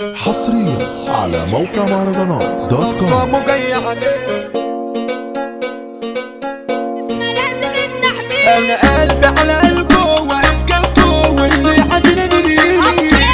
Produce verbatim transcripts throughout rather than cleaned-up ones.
حصريا على موقع مهرجانات دوت كوم. صامو جاي عليه انا قلبي على قلبه واقف جنبه واللي عدلني ليه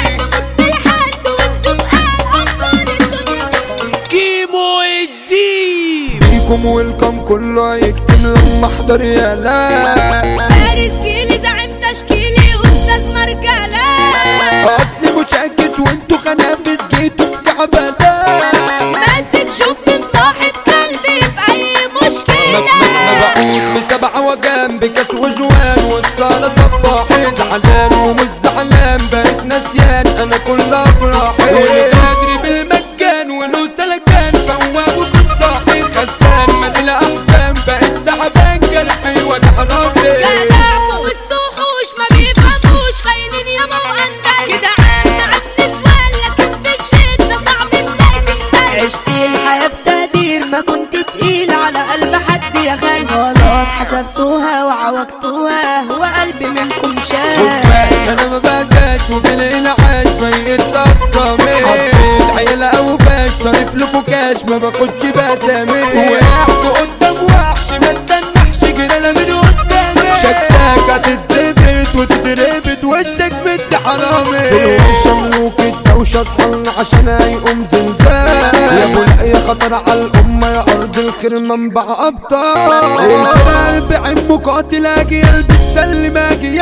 كيمو الديب فيكم والكم كله يكتم لما احضر يا لا فارس كيلي زعيم تشكيلي استاذ مرجله اصلي مشاكس وانتو خنافس جيتوا في كعبله ماسك شوب مصاحب قلبي في اي مشكله مبعوث بسبعة وجنب كاس وجوان والصالة صباحي زعلان ومش زعلان بقيت نسيان انا كل افراحي والغادري بالمجان ونو سلكان فواب وكنت صاحي خسان مالي احسن بقيت تعبان جرحي وجع راسي جدع وسط وحوش ما بيفهموش خاينين يابا واندل كده عم عم نسوان لكن في الشدة صعب الناس الناس عشت الحياة بتقدير ما كنت تقيل على قلب حد يا خال غلط حسبتوها وعوجتوها هو قلبي منكم شال انا ما بقاش وبالعين عاش ميت اقصامي حبيت عيلة او باش صارف له كاش ما باخدش بسامي وقعت قدام وحش ما تنحش جرالة من قدامي شكاك هتتزبط وتتربط وشك بنت حرامي فلوس شملوك الدوشة اصحلنا عشان هيقوم زلزال يا ابو الحقيقة خطر على الامة يا ارض الخير منبع ابطال القلب عين مقاتل اجيال بتسلم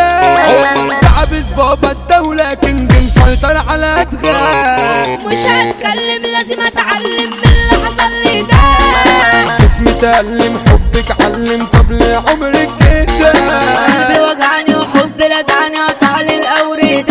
اجيال تعبس بابا الدولة كينج مسيطر على ادغال مش هتكلم لازم اتعلم من اللي حصل لي ده اسمي تألم حبك علم طب ليه عمرك كده قلبي وجعني وحبي لدعني قطع لي الاورده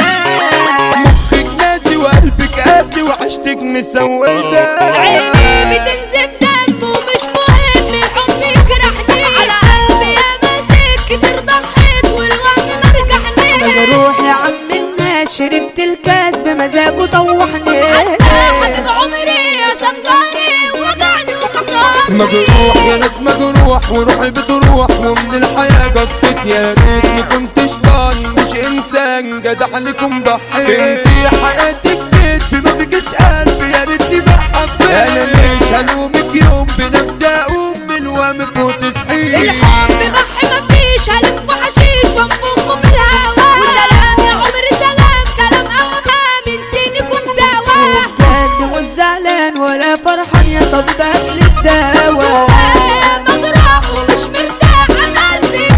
مخك ناسي وقلبك قاسي وعشتك مسودة عيني بتنزف دم ومش مهم الحب يجرحني على قلبي يا ماسك كتير ضحيت والوهم مرجحني انا روح يا عم الناس شربت الكاس بمزاجه طوحني حتى حبيب عمري يا سمداني وجعني وكسرني مجروح يا ناس مجروح وروحي بتروح ومن الحياة قطت يا ريتني كنت شيطان مش انسان جدع لكم ضحيت انتي حياتك بيت ما فيكش قلب يا ريتني بحبك انا مش هلومك يوم بنفسي اقوم من الوهم فوت صحيح الحب بحي مفيش هلف وحشيش وانفخه في الهوا وسلام يا عمري سلام كلام اوهام انسيني كنت سوا بجد مش زعلان ولا فرحان يا طبيب اكل الدواء جوايا مجروح ومش مرتاح انا قلبي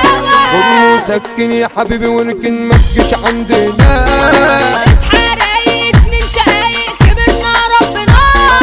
اتكوى سكن يا حبيبي ولكن ما تجيش عندنا اصحى رايق اتنين شقايق كبرنا ربنا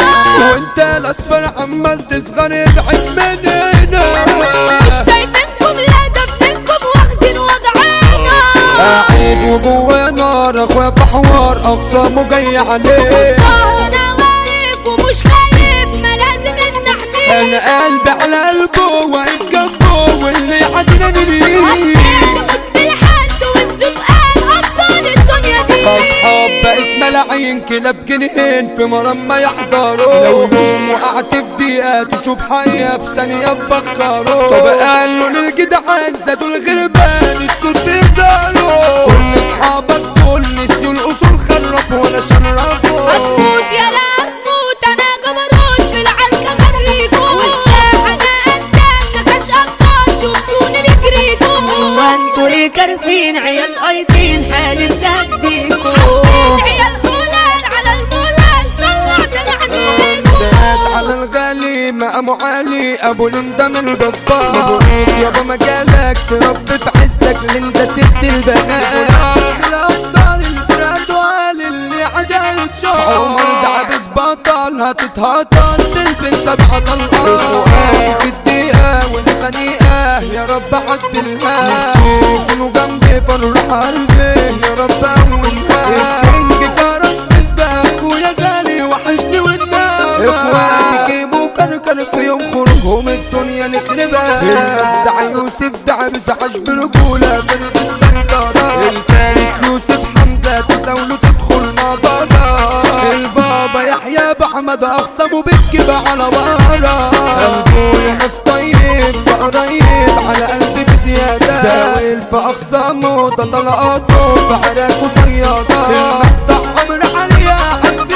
وانت الاصفر عمال تصغر ابعد مننا مش شايفينكم لا دفنكم واخدين وضعنا قاعد وجوا نار اخويا في حوار اقسامه جاي عليه انا واقف ومش خايف ما لازم ان احميه انا قلبي على قلبه واقف جنبه واللي عدلني ليه هتموت في الحد وتزوق قال ابطال الدنيا دي اصحاب بقت ملاعين كلاب جنيهين في مرام ما يحضروا لو يوم وقعت في دقيقة تشوف حية في ثانية تبخروا طب قالوا للجدعان زادوا الغربان الصوت بيزاروا كل اصحابك دول نسيوا الاصول خرفوا ولا شرفوا هتموت يا لا هتموت انا جبروت في العركة جريتو والساحة انا قدام نكش ابطال شفتوني بجريتو وانتوا ليه كارفين عيال قايطين حالف لهديكو حاطين عيال هولان على المولان طلعت العنين ساد على الغالي مقامه عالي ابو لندا من الجبار مبروك يابا مجالك تربي في عزك لندا ست البنات الابطال الفراد وعالي اللي عداله شهر عمر دعبس بطل هتتهطل تلبس سبعة طلقات فؤادي في الدقيقة والخنيقة يا رب عدلها يكونوا جنبي فرح قلبي يا رب اولها الكينج كرم اسبك ويا غالي وحشني والنام اخواتي جيبوا كركر في يوم خروجهم الدنيا نخربها المبدع يوسف دعبس عاش برجولة فرد السيطرة الفارس يوسف حمزة تساوله تدخل نضارة البابا يحيى بحمد اخصمه بالكبة على ورا قلبه يا ناس طيب بقريب على قلبي بزيادة زاويل في اخصامه ده طلقاته بعراك وصيادة المفتح عمر عليا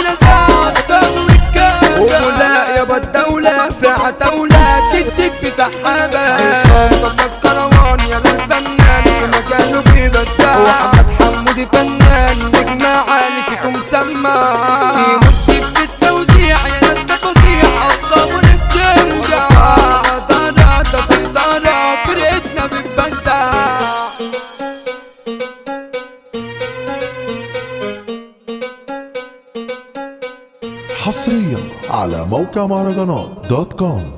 عتاولة تديك بسحابة عصام الكروان يا الفنان في مكانه بيبدع وأحمد حمودي فنان نجم عالي سيكو مسمى يمسك في التوزيع يا ناس تفظيع عصام ونبترجع عطارة سيطرة فرقتنا بتبدع. حصريا على موقع مهرجانات دوت كوم.